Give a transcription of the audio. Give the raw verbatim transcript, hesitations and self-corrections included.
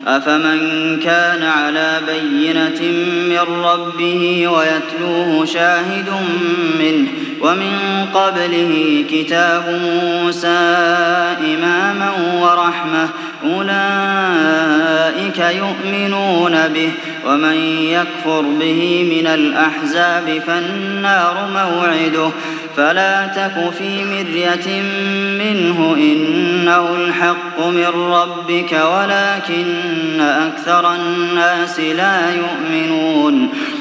أفمن كان على بينة من ربه ويتلوه شاهد منه ومن قبله كتاب موسى إماما ورحمة أولئك يؤمنون به ومن يكفر به من الأحزاب فالنار موعده فلا تك في مرية منه إنه الحق من ربك ولكن أكثر الناس لا يؤمنون